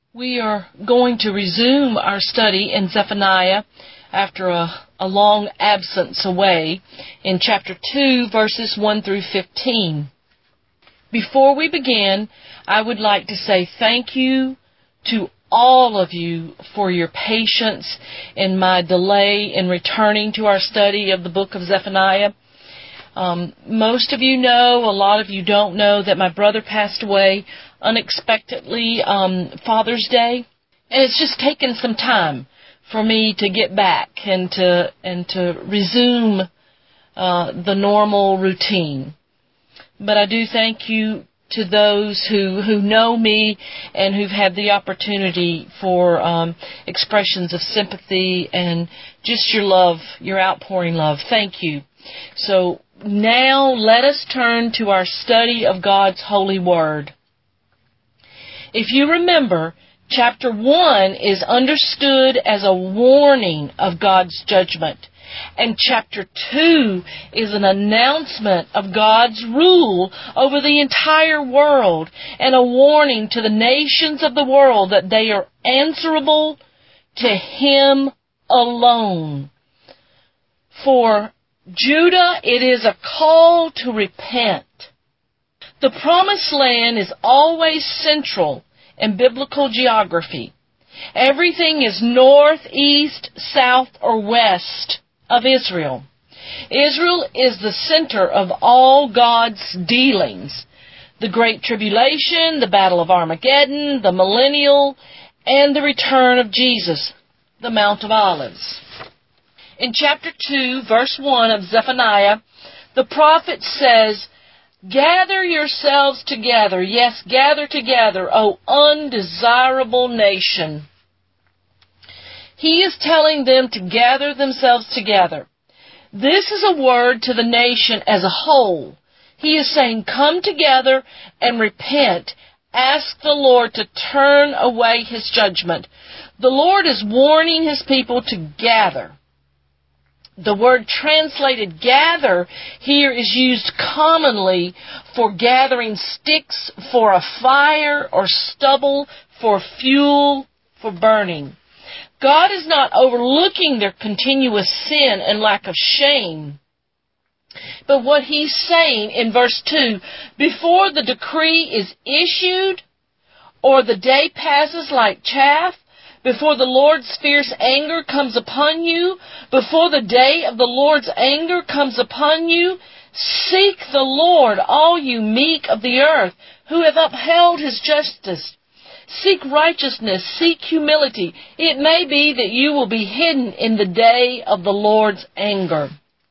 We are going to resume our study in Zephaniah after a long absence away in chapter 2, verses 1 through 15. Before we begin, I would like to say thank you to all of you for your patience in my delay in returning to our study of the book of Zephaniah. Most of you know, a lot of you don't know, that my brother passed away unexpectedly Father's Day, and it's just taken some time for me to get back and to resume the normal routine. But I do thank you to those who know me and who've had the opportunity for expressions of sympathy and just your love, your outpouring love. Thank you. So now let us turn to our study of God's holy word. If you remember, chapter 1 is understood as a warning of God's judgment, and chapter 2 is an announcement of God's rule over the entire world and a warning to the nations of the world that they are answerable to Him alone. For Judah, it is a call to repent. The Promised Land is always central in biblical geography. Everything is north, east, south, or west of Israel. Israel is the center of all God's dealings. The Great Tribulation, the Battle of Armageddon, the Millennial, and the return of Jesus, the Mount of Olives. In chapter 2, verse 1 of Zephaniah, the prophet says, "Gather yourselves together, yes, gather together, O undesirable nation." He is telling them to gather themselves together. This is a word to the nation as a whole. He is saying, come together and repent. Ask the Lord to turn away His judgment. The Lord is warning His people to gather. The word translated gather here is used commonly for gathering sticks for a fire or stubble for fuel for burning. God is not overlooking their continuous sin and lack of shame. But what He's saying in verse 2, before the decree is issued or the day passes like chaff, before the Lord's fierce anger comes upon you, before the day of the Lord's anger comes upon you, seek the Lord, all you meek of the earth, who have upheld His justice. Seek righteousness, seek humility. It may be that you will be hidden in the day of the Lord's anger.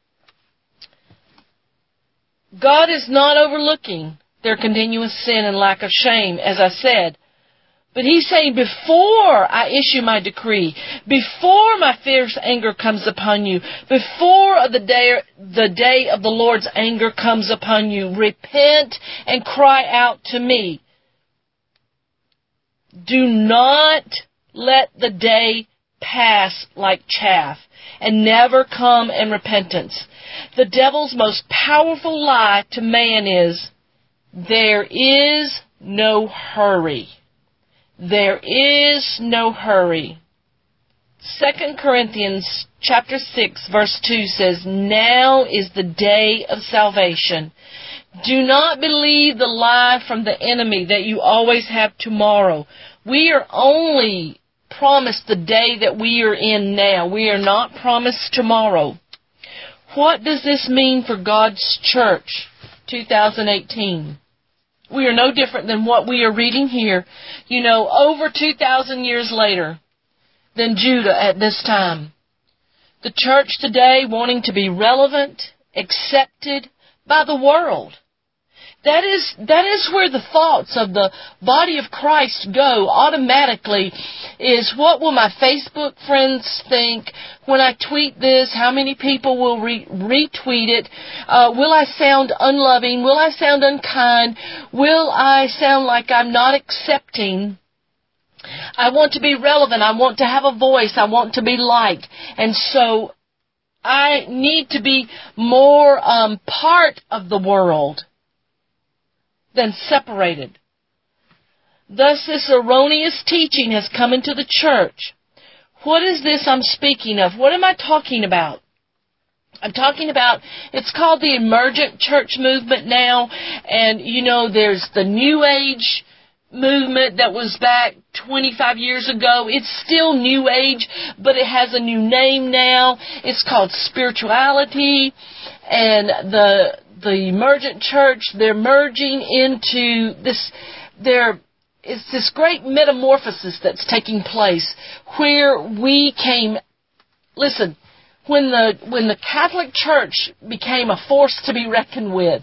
God is not overlooking their continuous sin and lack of shame, as I said. But He's saying, before I issue my decree, before my fierce anger comes upon you, before the day of the Lord's anger comes upon you, repent and cry out to me. Do not let the day pass like chaff and never come in repentance. The devil's most powerful lie to man is, there is no hurry. There is no hurry. 2 Corinthians chapter 6 verse 2 says, now is the day of salvation. Do not believe the lie from the enemy that you always have tomorrow. We are only promised the day that we are in now. We are not promised tomorrow. What does this mean for God's church, 2018? We are no different than what we are reading here. You know, over 2,000 years later than Judah at this time. The church today wanting to be relevant, accepted by the world. That is where the thoughts of the body of Christ go automatically, is what will my Facebook friends think when I tweet this? How many people will retweet it? Will I sound unloving? Will I sound unkind? Will I sound like I'm not accepting? I want to be relevant. I want to have a voice. I want to be liked. And so I need to be more part of the world than separated. Thus this erroneous teaching has come into the church. What is this I'm speaking of? What am I talking about? I'm talking about, it's called the emergent church movement now, and there's the New Age movement that was back 25 years ago. It's still New Age, but it has a new name now. It's called spirituality, and the emergent church, they're merging into this, it's this great metamorphosis that's taking place where we came, listen, when the Catholic Church became a force to be reckoned with,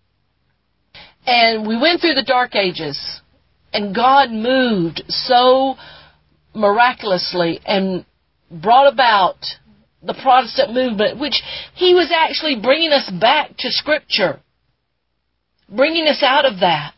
and we went through the Dark Ages, and God moved so miraculously and brought about the Protestant movement, which He was actually bringing us back to Scripture, bringing us out of that,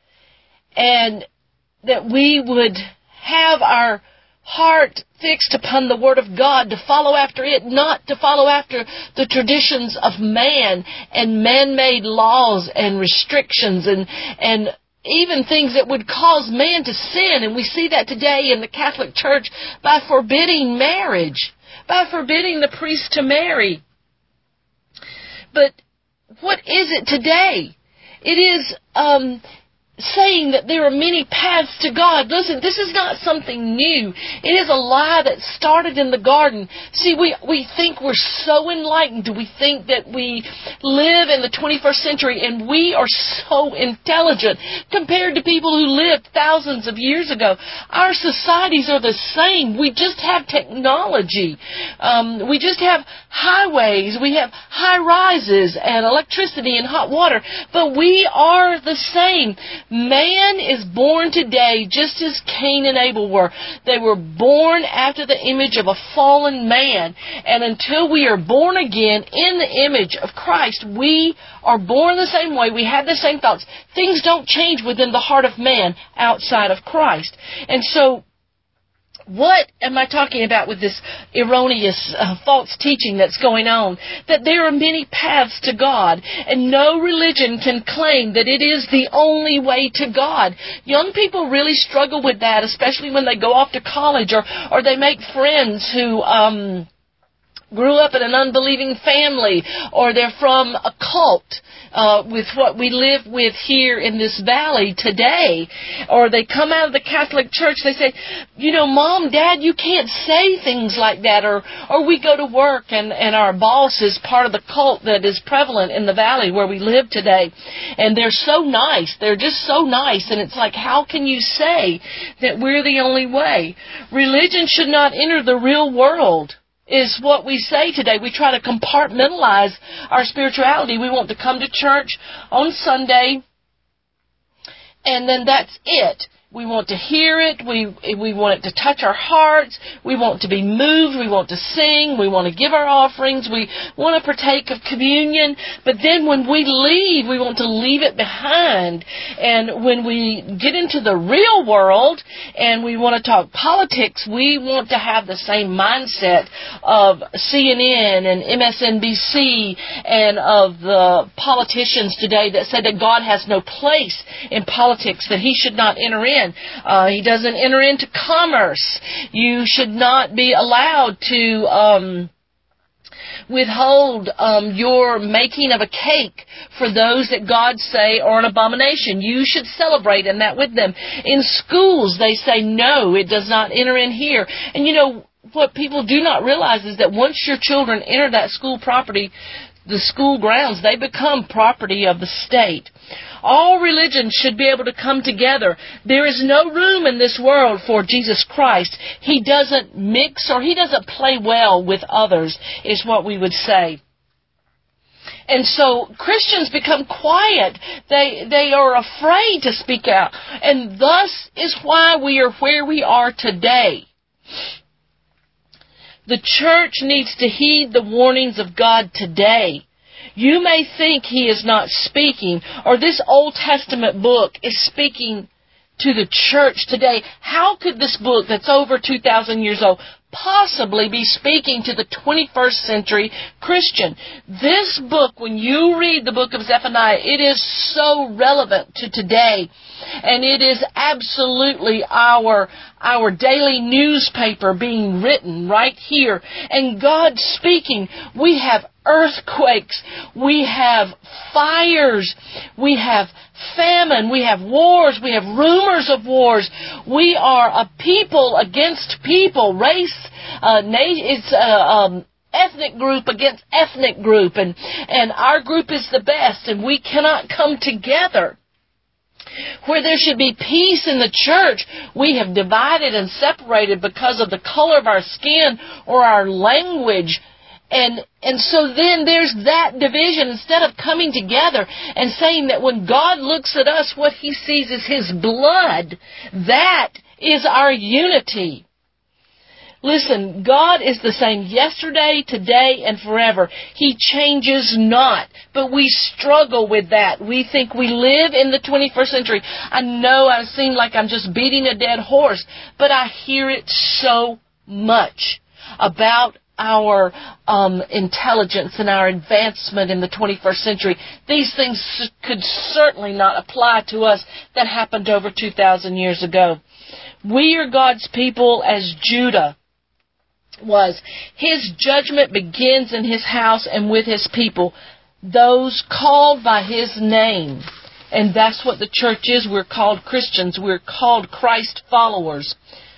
and that we would have our heart fixed upon the Word of God, to follow after it, not to follow after the traditions of man and man-made laws and restrictions and even things that would cause man to sin. And we see that today in the Catholic Church by forbidding marriage, by forbidding the priest to marry. But what is it today? It is saying that there are many paths to God. Listen, this is not something new. It is a lie that started in the garden. See, we think we're so enlightened. We think that we live in the 21st century and we are so intelligent compared to people who lived thousands of years ago. Our societies are the same. We just have technology. We just have highways. We have high rises and electricity and hot water. But we are the same. Man is born today just as Cain and Abel were. They were born after the image of a fallen man. And until we are born again in the image of Christ, we are born the same way. We have the same thoughts. Things don't change within the heart of man outside of Christ. And so, what am I talking about with this erroneous false teaching that's going on? That there are many paths to God, and no religion can claim that it is the only way to God. Young people really struggle with that, especially when they go off to college or they make friends who grew up in an unbelieving family, or they're from a cult with what we live with here in this valley today, or they come out of the Catholic Church, they say, Mom, Dad, you can't say things like that, or we go to work and our boss is part of the cult that is prevalent in the valley where we live today, and they're so nice, they're just so nice, and it's like, how can you say that we're the only way? Religion should not enter the real world, is what we say today. We try to compartmentalize our spirituality. We want to come to church on Sunday, and then that's it. We want to hear it. We want it to touch our hearts. We want to be moved. We want to sing. We want to give our offerings. We want to partake of communion. But then when we leave, we want to leave it behind. And when we get into the real world and we want to talk politics, we want to have the same mindset of CNN and MSNBC and of the politicians today that say that God has no place in politics, that He should not enter in. He doesn't enter into commerce. You should not be allowed to withhold your making of a cake for those that God say are an abomination. You should celebrate in that with them. In schools, they say, no, it does not enter in here. And what people do not realize is that once your children enter that school property, the school grounds, they become property of the state. All religions should be able to come together. There is no room in this world for Jesus Christ. He doesn't mix, or He doesn't play well with others, is what we would say. And so Christians become quiet. They are afraid to speak out. And thus is why we are where we are today. The church needs to heed the warnings of God today. You may think He is not speaking, or this Old Testament book is speaking to the church today. How could this book that's over 2,000 years old possibly be speaking to the 21st century Christian. This book, when you read the book of Zephaniah, it is so relevant to today. And it is absolutely our daily newspaper being written right here. And God speaking. We have earthquakes. We have fires. We have famine. We have wars. We have rumors of wars. We are a people against people. Race, ethnic group against ethnic group. And our group is the best. And we cannot come together. Where there should be peace in the church, we have divided and separated because of the color of our skin or our language. And so then there's that division. Instead of coming together and saying that when God looks at us, what He sees is His blood. That is our unity. Listen, God is the same yesterday, today, and forever. He changes not. But we struggle with that. We think we live in the 21st century. I know I seem like I'm just beating a dead horse, but I hear it so much about our intelligence and our advancement in the 21st century. These things could certainly not apply to us that happened over 2,000 years ago. We are God's people as Judah was. His judgment begins in His house and with His people, those called by His name. And that's what the church is. We're called Christians. We're called Christ followers.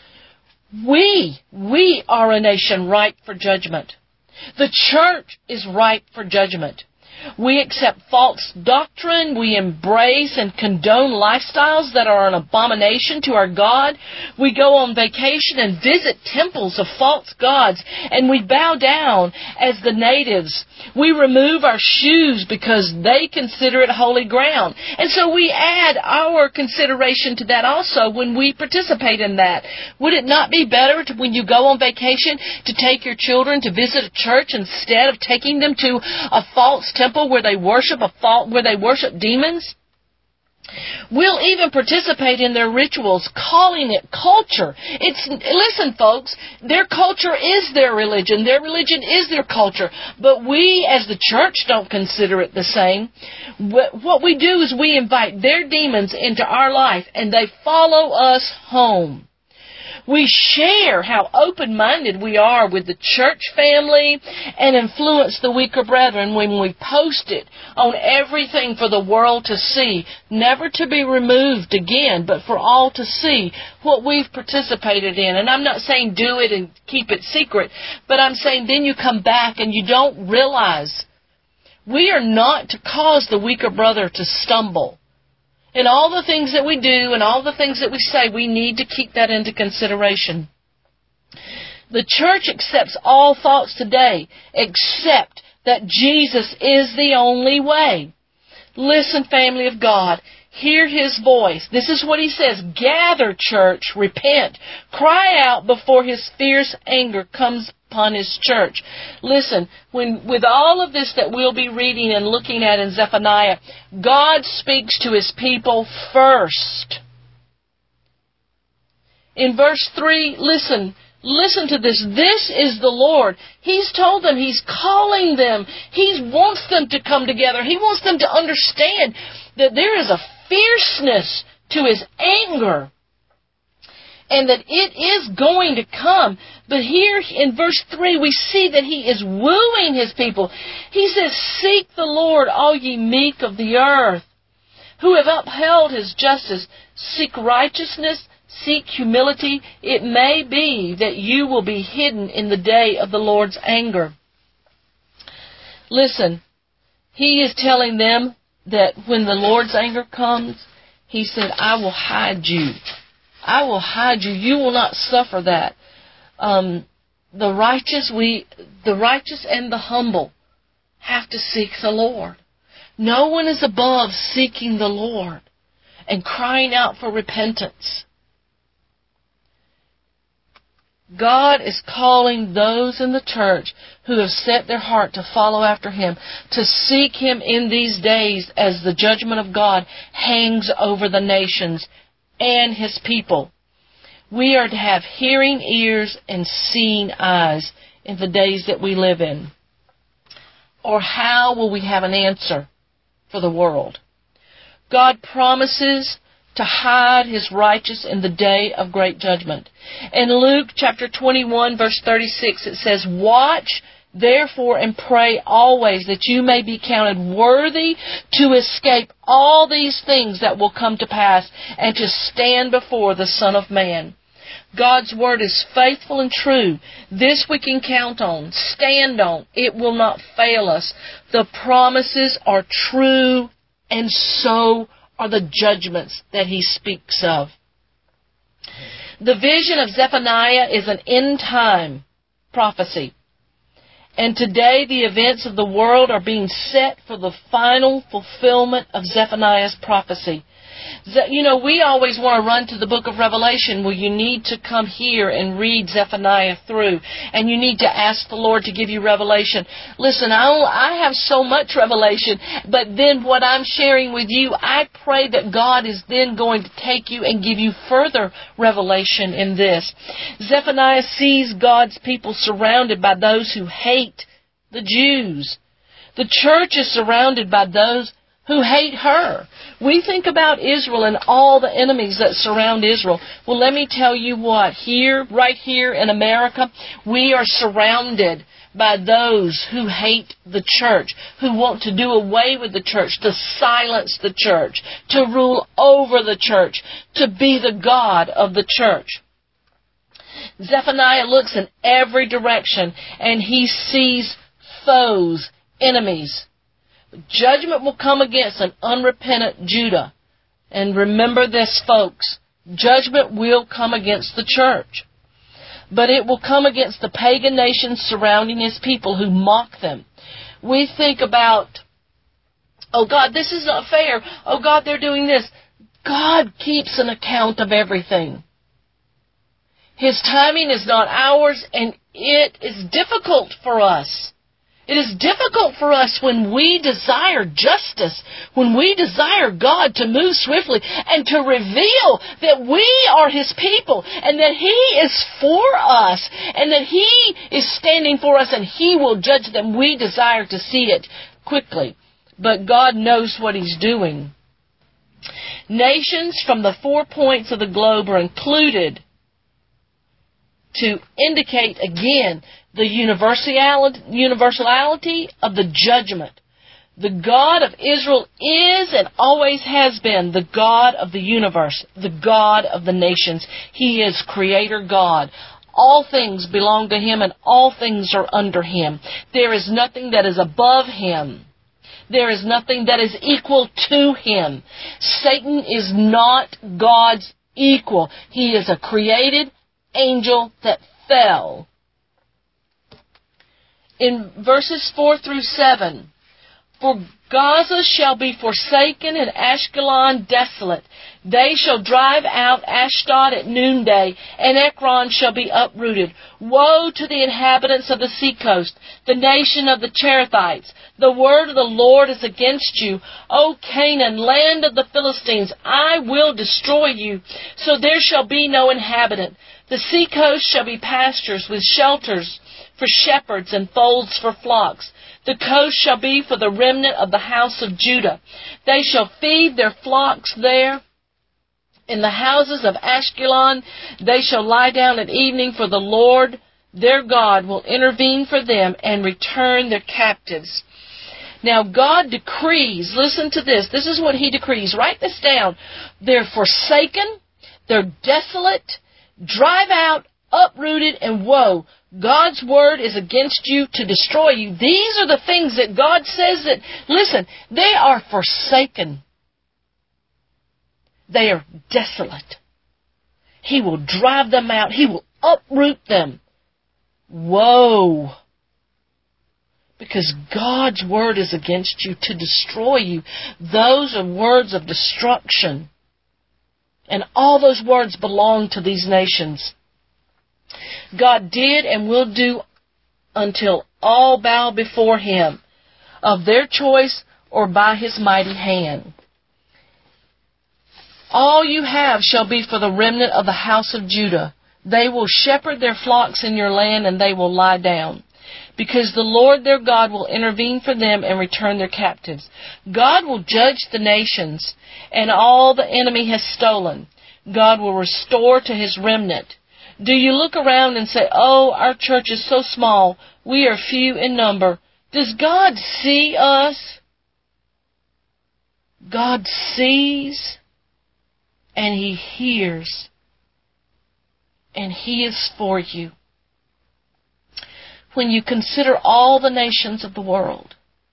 We are a nation ripe for judgment. The church is ripe for judgment. We accept false doctrine. We embrace and condone lifestyles that are an abomination to our God. We go on vacation and visit temples of false gods, and we bow down as the natives. We remove our shoes because they consider it holy ground. And so we add our consideration to that also when we participate in that. Would it not be better when you go on vacation to take your children to visit a church instead of taking them to a false temple where they worship demons? We'll even participate in their rituals, calling it culture. Listen, folks, their culture is their religion. Their religion is their culture. But we, as the church, don't consider it the same. What we do is we invite their demons into our life, and they follow us home. We share how open-minded we are with the church family and influence the weaker brethren when we post it on everything for the world to see, never to be removed again, but for all to see what we've participated in. And I'm not saying do it and keep it secret, but I'm saying then you come back and you don't realize we are not to cause the weaker brother to stumble. In all the things that we do and all the things that we say, we need to keep that into consideration. The church accepts all thoughts today, except that Jesus is the only way. Listen, family of God, hear His voice. This is what He says. Gather, church, repent, cry out before His fierce anger comes upon His church. Listen, with all of this that we'll be reading and looking at in Zephaniah, God speaks to His people first. In verse 3, listen to this. This is the Lord. He's told them, He's calling them. He wants them to come together. He wants them to understand that there is a fierceness to His anger, and that it is going to come. But here in verse 3, we see that He is wooing His people. He says, seek the Lord, all ye meek of the earth, who have upheld His justice. Seek righteousness, seek humility. It may be that you will be hidden in the day of the Lord's anger. Listen, He is telling them that when the Lord's anger comes, He said, I will hide you. I will hide you. You will not suffer that. The righteous and the humble have to seek the Lord. No one is above seeking the Lord and crying out for repentance. God is calling those in the church who have set their heart to follow after Him, to seek Him in these days as the judgment of God hangs over the nations and His people. We are to have hearing ears and seeing eyes in the days that we live in. Or how will we have an answer for the world? God promises to hide His righteous in the day of great judgment. In Luke chapter 21, verse 36, it says, "Watch therefore and pray always that you may be counted worthy to escape all these things that will come to pass and to stand before the Son of Man." God's Word is faithful and true. This we can count on, stand on. It will not fail us. The promises are true, and so are the judgments that He speaks of. The vision of Zephaniah is an end-time prophecy. And today the events of the world are being set for the final fulfillment of Zephaniah's prophecy. You know, we always want to run to the book of Revelation. Well, you need to come here and read Zephaniah through. And you need to ask the Lord to give you revelation. Listen, I have so much revelation, but then what I'm sharing with you, I pray that God is then going to take you and give you further revelation in this. Zephaniah sees God's people surrounded by those who hate the Jews. The church is surrounded by those who hate her. We think about Israel and all the enemies that surround Israel. Well, let me tell you what. Right here in America, we are surrounded by those who hate the church, who want to do away with the church, to silence the church, to rule over the church, to be the God of the church. Zephaniah looks in every direction and he sees foes, enemies. Judgment will come against an unrepentant Judah. And remember this, folks. Judgment will come against the church. But it will come against the pagan nations surrounding His people who mock them. We think about, oh God, this is not fair. Oh God, they're doing this. God keeps an account of everything. His timing is not ours, and it is difficult for us. It is difficult for us when we desire justice, when we desire God to move swiftly and to reveal that we are His people and that He is for us and that He is standing for us and He will judge them. We desire to see it quickly, but God knows what He's doing. Nations from the 4 points of the globe are included to indicate again the universality of the judgment. The God of Israel is and always has been the God of the universe, the God of the nations. He is Creator God. All things belong to Him and all things are under Him. There is nothing that is above Him. There is nothing that is equal to Him. Satan is not God's equal. He is a created angel that fell. In verses 4 through 7, "For Gaza shall be forsaken and Ashkelon desolate. They shall drive out Ashdod at noonday, and Ekron shall be uprooted. Woe to the inhabitants of the seacoast, the nation of the Cherethites. The word of the Lord is against you. O Canaan, land of the Philistines, I will destroy you, so there shall be no inhabitant. The seacoast shall be pastures with shelters for shepherds and folds for flocks. The coast shall be for the remnant of the house of Judah. They shall feed their flocks there. In the houses of Ashkelon they shall lie down at evening, for the Lord their God will intervene for them and return their captives." Now God decrees, listen to this, this is what He decrees, write this down. They're forsaken, they're desolate, drive out, uprooted, and woe. God's word is against you to destroy you. These are the things that God says that, listen, they are forsaken. They are desolate. He will drive them out. He will uproot them. Woe. Because God's word is against you to destroy you. Those are words of destruction. And all those words belong to these nations. God did and will do until all bow before Him, of their choice or by His mighty hand. All you have shall be for the remnant of the house of Judah. They will shepherd their flocks in your land, and they will lie down, because the Lord their God will intervene for them and return their captives. God will judge the nations, and all the enemy has stolen. God will restore to His remnant. Do you look around and say, "Oh, our church is so small. We are few in number." Does God see us? God sees, and He hears, and He is for you. When you consider all the nations of the world,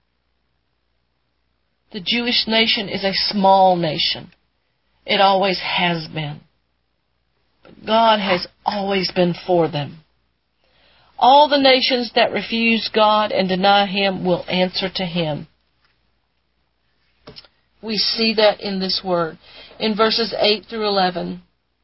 the Jewish nation is a small nation. It always has been. But God has always been for them. All the nations that refuse God and deny Him will answer to Him. We see that in this word. In verses 8 through 11.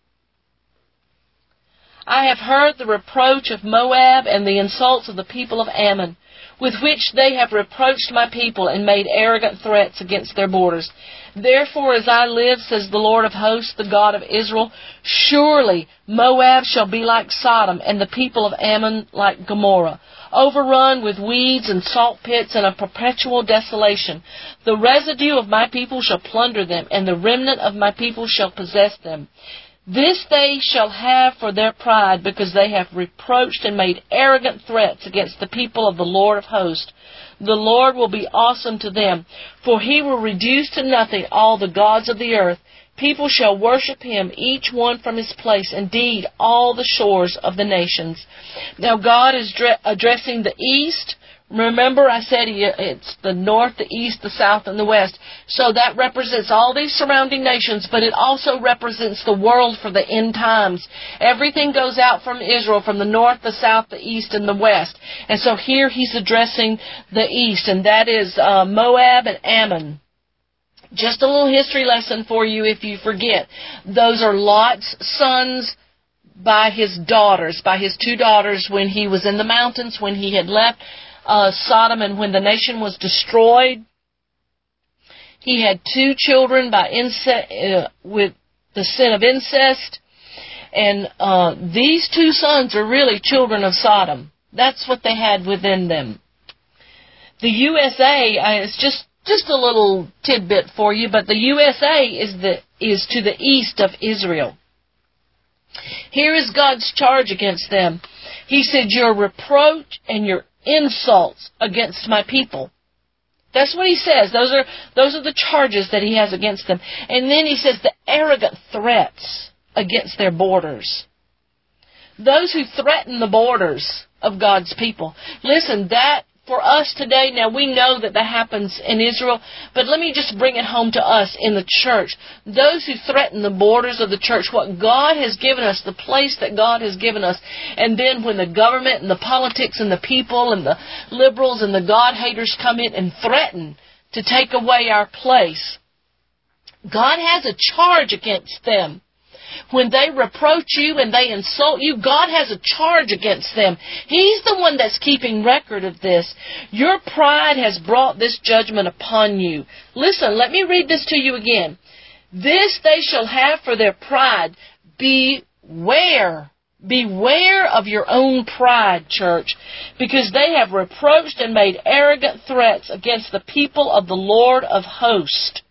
I have heard the reproach of Moab and the insults of the people of Ammon, with which they have reproached my people and made arrogant threats against their borders. Therefore, as I live, says the Lord of hosts, the God of Israel, surely Moab shall be like Sodom, and the people of Ammon like Gomorrah, overrun with weeds and salt pits and a perpetual desolation. The residue of my people shall plunder them, and the remnant of my people shall possess them. This they shall have for their pride, because they have reproached and made arrogant threats against the people of the Lord of hosts. The Lord will be awesome to them, for He will reduce to nothing all the gods of the earth. People shall worship Him, each one from his place, indeed all the shores of the nations. Now God is addressing the east. Remember, I said it's the north, the east, the south, and the west. So that represents all these surrounding nations, but it also represents the world for the end times. Everything goes out from Israel, from the north, the south, the east, and the west. And so here He's addressing the east, and that is Moab and Ammon. Just a little history lesson for you if you forget. Those are Lot's sons by his daughters, by his two daughters when he was in the mountains, when he had left Sodom, and when the nation was destroyed. He had two children by with the sin of incest, and these two sons are really children of Sodom. That's what they had within them. The USA is just a little tidbit for you, but the USA is to the east of Israel. Here is God's charge against them. He said, "Your reproach and your insults against my people." That's what He says. Those are the charges that He has against them. And then He says the arrogant threats against their borders. Those who threaten the borders of God's people. Listen, that for us today, now we know that happens in Israel, but let me just bring it home to us in the church. Those who threaten the borders of the church, what God has given us, the place that God has given us, and then when the government and the politics and the people and the liberals and the God-haters come in and threaten to take away our place, God has a charge against them. When they reproach you and they insult you, God has a charge against them. He's the one that's keeping record of this. Your pride has brought this judgment upon you. Listen, let me read this to you again. This they shall have for their pride. Beware. Beware of your own pride, church, because they have reproached and made arrogant threats against the people of the Lord of hosts.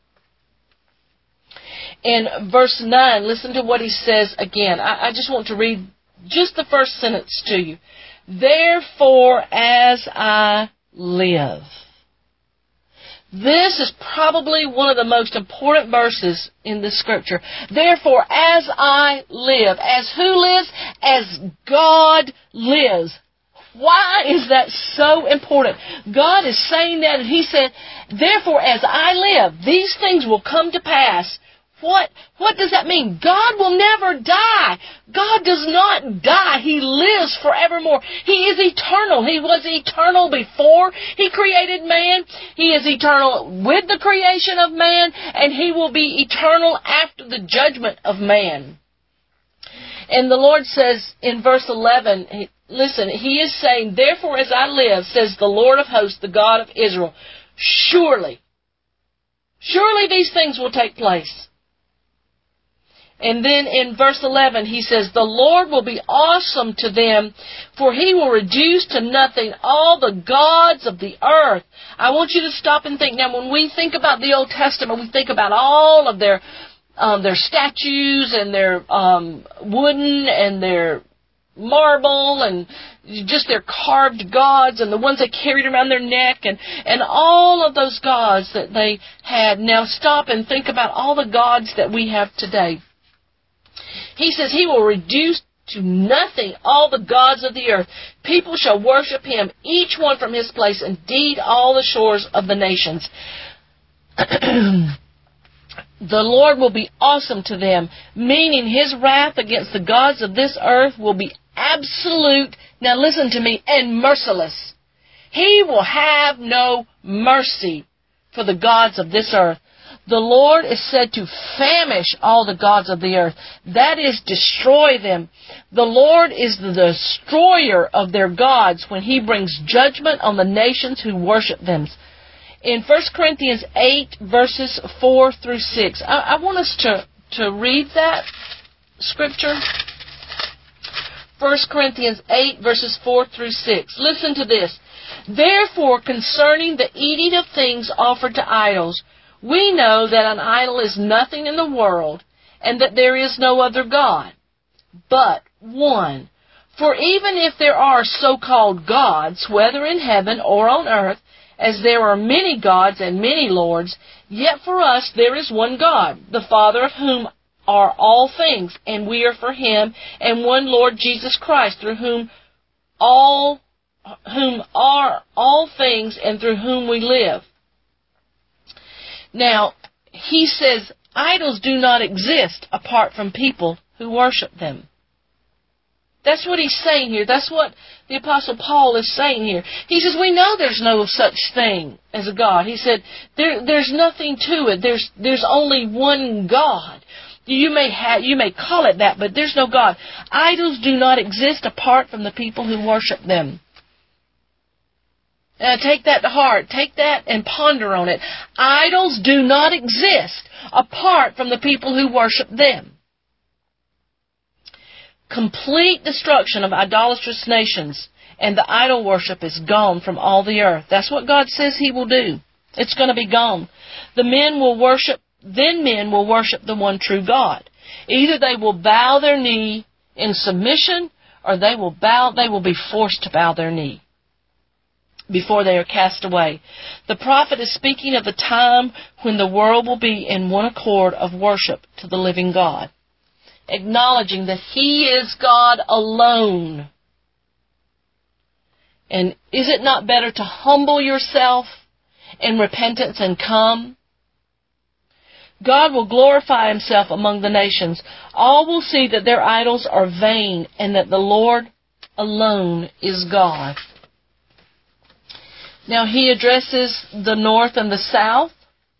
In verse 9, listen to what he says again. I just want to read just the first sentence to you. Therefore, as I live. This is probably one of the most important verses in the Scripture. Therefore, as I live. As who lives? As God lives. Why is that so important? God is saying that, and He said, therefore, as I live, these things will come to pass. What does that mean? God will never die. God does not die. He lives forevermore. He is eternal. He was eternal before He created man. He is eternal with the creation of man, and He will be eternal after the judgment of man. And the Lord says in verse 11, listen, He is saying, therefore as I live, says the Lord of hosts, the God of Israel, surely these things will take place. And then in verse 11, he says, the Lord will be awesome to them, for he will reduce to nothing all the gods of the earth. I want you to stop and think. Now, when we think about the Old Testament, we think about all of their statues and their wooden and their marble and just their carved gods and the ones they carried around their neck and all of those gods that they had. Now, stop and think about all the gods that we have today. He says he will reduce to nothing all the gods of the earth. People shall worship him, each one from his place, indeed all the shores of the nations. The Lord will be awesome to them, meaning his wrath against the gods of this earth will be absolute, now listen to me, and merciless. He will have no mercy for the gods of this earth. The Lord is said to famish all the gods of the earth. That is, destroy them. The Lord is the destroyer of their gods when he brings judgment on the nations who worship them. In 1 Corinthians 8, verses 4 through 6, I want us to read that scripture. 1 Corinthians 8, verses 4 through 6. Listen to this. Therefore, concerning the eating of things offered to idols, we know that an idol is nothing in the world, and that there is no other God, but one. For even if there are so-called gods, whether in heaven or on earth, as there are many gods and many lords, yet for us there is one God, the Father of whom are all things, and we are for him, and one Lord Jesus Christ, through whom are all things, and through whom we live. Now, he says idols do not exist apart from people who worship them. That's what he's saying here. That's what the Apostle Paul is saying here. He says, we know there's no such thing as a God. He said, there's nothing to it. There's only one God. You may call it that, but there's no God. Idols do not exist apart from the people who worship them. Take that to heart. Take that and ponder on it. Idols do not exist apart from the people who worship them. Complete destruction of idolatrous nations and the idol worship is gone from all the earth. That's what God says he will do. It's going to be gone. Then men will worship the one true God. Either they will bow their knee in submission, or they will be forced to bow their knee before they are cast away. The prophet is speaking of the time when the world will be in one accord of worship to the living God, acknowledging that he is God alone. And is it not better to humble yourself in repentance and come? God will glorify himself among the nations. All will see that their idols are vain and that the Lord alone is God. Now he addresses the north and the south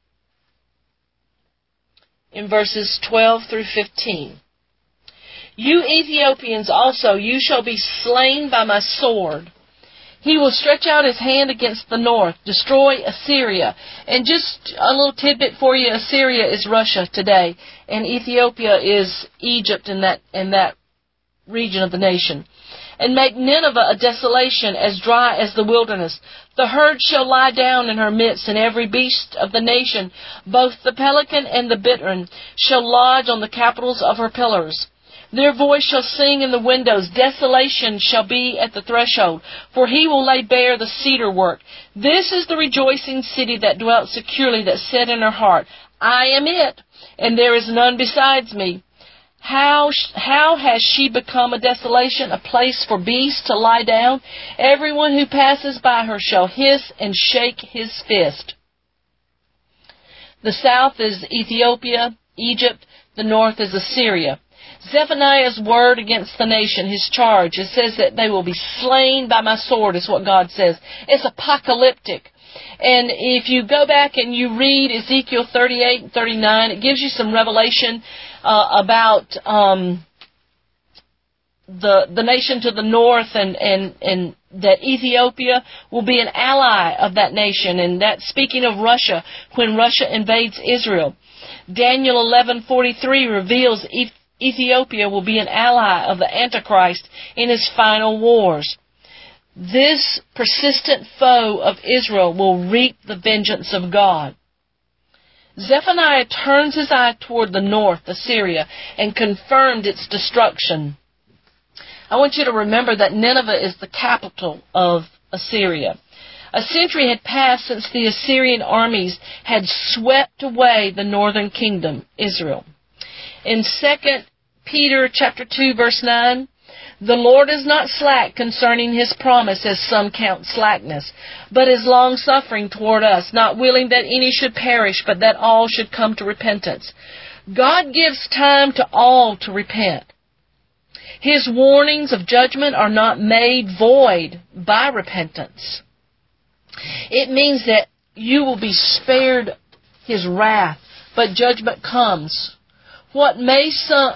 in verses 12 through 15. You Ethiopians also, you shall be slain by my sword. He will stretch out his hand against the north, destroy Assyria. And just a little tidbit for you, Assyria is Russia today, and Ethiopia is Egypt in that region of the nation. And make Nineveh a desolation as dry as the wilderness. The herd shall lie down in her midst, and every beast of the nation, both the pelican and the bittern, shall lodge on the capitals of her pillars. Their voice shall sing in the windows. Desolation shall be at the threshold, for he will lay bare the cedar work. This is the rejoicing city that dwelt securely, that said in her heart, I am it, and there is none besides me. How has she become a desolation, a place for beasts to lie down? Everyone who passes by her shall hiss and shake his fist. The south is Ethiopia, Egypt. The north is Assyria. Zephaniah's word against the nation, his charge, it says that they will be slain by my sword, is what God says. It's apocalyptic. And if you go back and you read Ezekiel 38 and 39, it gives you some revelation about the nation to the north, and that Ethiopia will be an ally of that nation. And that's speaking of Russia, when Russia invades Israel. Daniel 11:43 reveals Ethiopia will be an ally of the Antichrist in his final wars. This persistent foe of Israel will reap the vengeance of God. Zephaniah turns his eye toward the north, Assyria, and confirmed its destruction. I want you to remember that Nineveh is the capital of Assyria. A century had passed since the Assyrian armies had swept away the northern kingdom, Israel. In 2 Peter chapter 2, verse 9, the Lord is not slack concerning his promise, as some count slackness, but is long-suffering toward us, not willing that any should perish, but that all should come to repentance. God gives time to all to repent. His warnings of judgment are not made void by repentance. It means that you will be spared his wrath, but judgment comes. What may seem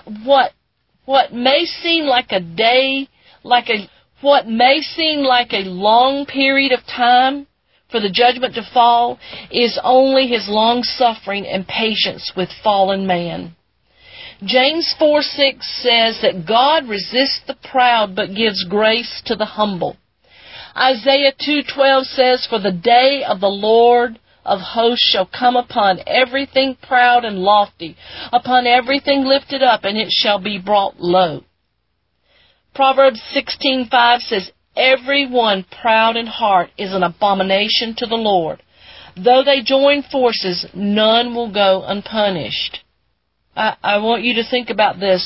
like a day, what may seem like a long period of time for the judgment to fall, is only his long suffering and patience with fallen man. James 4:6 says that God resists the proud but gives grace to the humble. Isaiah 2:12 says, for the day of the Lord of hosts shall come upon everything proud and lofty, upon everything lifted up, and it shall be brought low. Proverbs 16:5 says, every one proud in heart is an abomination to the Lord. Though they join forces, none will go unpunished. I want you to think about this.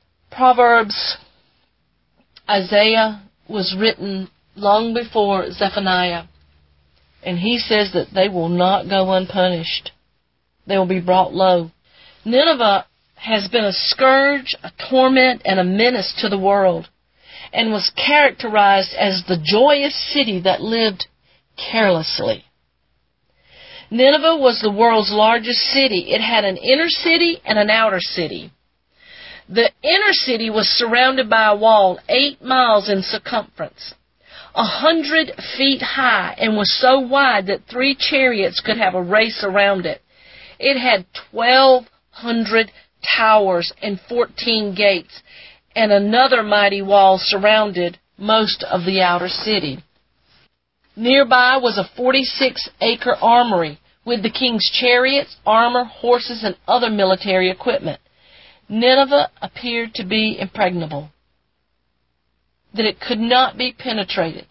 Isaiah was written long before Zephaniah. And he says that they will not go unpunished. They will be brought low. Nineveh has been a scourge, a torment, and a menace to the world, and was characterized as the joyous city that lived carelessly. Nineveh was the world's largest city. It had an inner city and an outer city. The inner city was surrounded by a wall 8 miles in circumference, 100 feet high, and was so wide that 3 chariots could have a race around it. It had 1,200 towers and 14 gates, and another mighty wall surrounded most of the outer city. Nearby was a 46-acre armory with the king's chariots, armor, horses, and other military equipment. Nineveh appeared to be impregnable, that it could not be penetrated.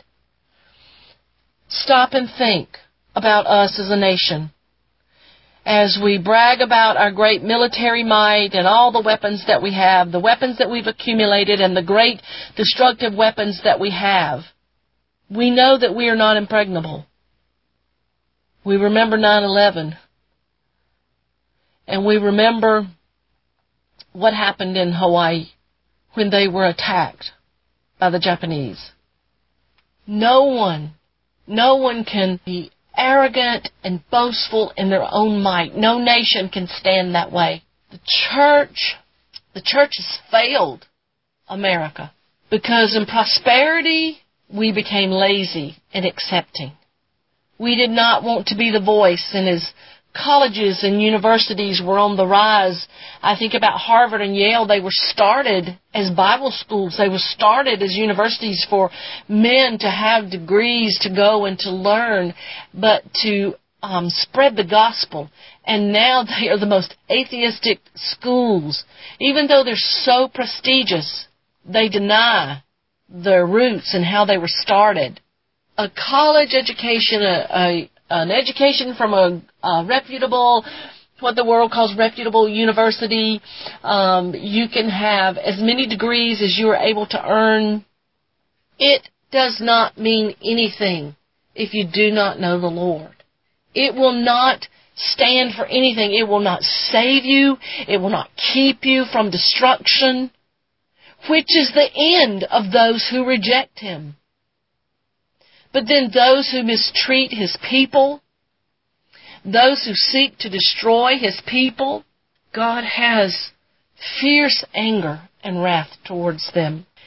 Stop and think about us as a nation. As we brag about our great military might and all the weapons that we have, the weapons that we've accumulated and the great destructive weapons that we have, we know that we are not impregnable. We remember 9/11. And we remember what happened in Hawaii when they were attacked by the Japanese. No one can be arrogant and boastful in their own might. No nation can stand that way. The church has failed America because in prosperity we became lazy and accepting. We did not want to be the voice, and as colleges and universities were on the rise, I think about Harvard and Yale, they were started as Bible schools. They were started as universities for men to have degrees to go and to learn, but to spread the gospel. And now they are the most atheistic schools. Even though they're so prestigious, they deny their roots and how they were started. A college education, an education from a reputable, what the world calls reputable university, you can have as many degrees as you are able to earn. It does not mean anything if you do not know the Lord. It will not stand for anything. It will not save you. It will not keep you from destruction, which is the end of those who reject Him. But then those who mistreat His people, those who seek to destroy His people, God has fierce anger and wrath towards them.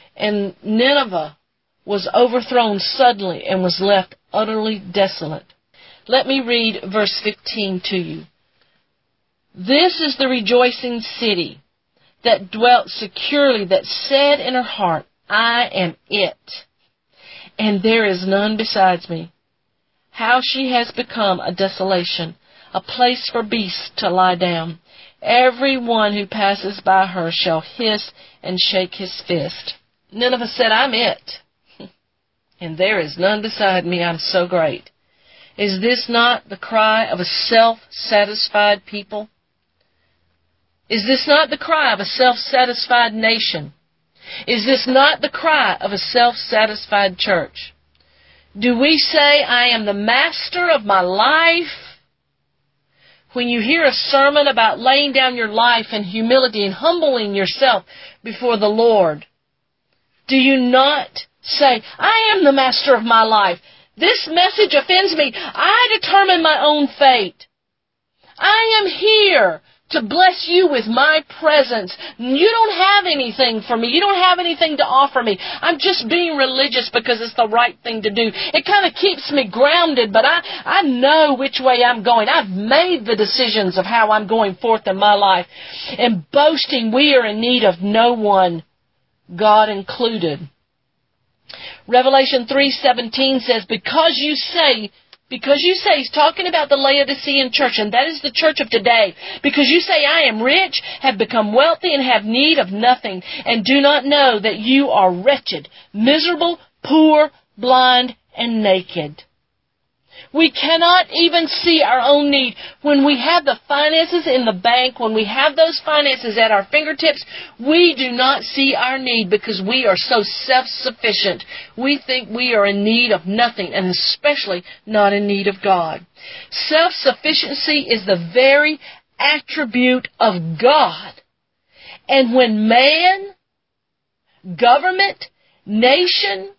and Nineveh was overthrown suddenly and was left utterly desolate. Let me read verse 15 to you. This is the rejoicing city that dwelt securely, that said in her heart, I am it, and there is none besides me. How she has become a desolation, a place for beasts to lie down. Every one who passes by her shall hiss and shake his fist. Nineveh said, I'm it, and there is none beside me. I'm so great. Is this not the cry of a self-satisfied people? Is this not the cry of a self-satisfied nation? Is this not the cry of a self-satisfied church? Do we say, I am the master of my life? When you hear a sermon about laying down your life in humility and humbling yourself before the Lord, do you not say, I am the master of my life? This message offends me. I determine my own fate. I am here to bless you with my presence. You don't have anything for me. You don't have anything to offer me. I'm just being religious because it's the right thing to do. It kind of keeps me grounded, but I know which way I'm going. I've made the decisions of how I'm going forth in my life. And boasting, we are in need of no one, God included. Revelation 3:17 says, because you say, he's talking about the Laodicean church, and that is the church of today. Because you say, I am rich, have become wealthy, and have need of nothing, and do not know that you are wretched, miserable, poor, blind, and naked. We cannot even see our own need. When we have the finances in the bank, when we have those finances at our fingertips, we do not see our need because we are so self-sufficient. We think we are in need of nothing, and especially not in need of God. Self-sufficiency is the very attribute of God. And when man, government, nation,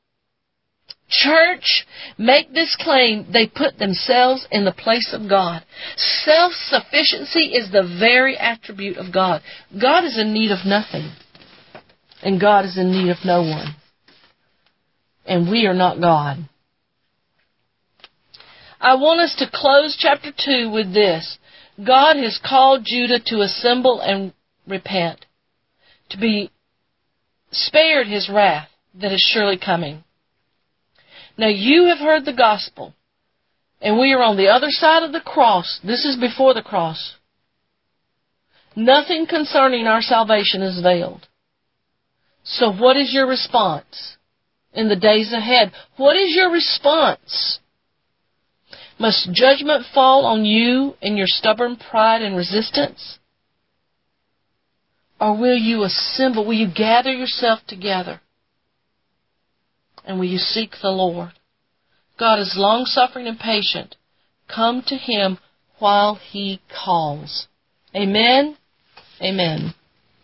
church make this claim, they put themselves in the place of God. Self-sufficiency is the very attribute of God. God is in need of nothing, and God is in need of no one. And we are not God. I want us to close chapter 2 with this. God has called Judah to assemble and repent, to be spared his wrath that is surely coming. Now you have heard the gospel, and we are on the other side of the cross. This is before the cross. Nothing concerning our salvation is veiled. So what is your response in the days ahead? What is your response? Must judgment fall on you in your stubborn pride and resistance? Or will you assemble, will you gather yourself together? And will you seek the Lord? God is long-suffering and patient. Come to Him while He calls. Amen? Amen.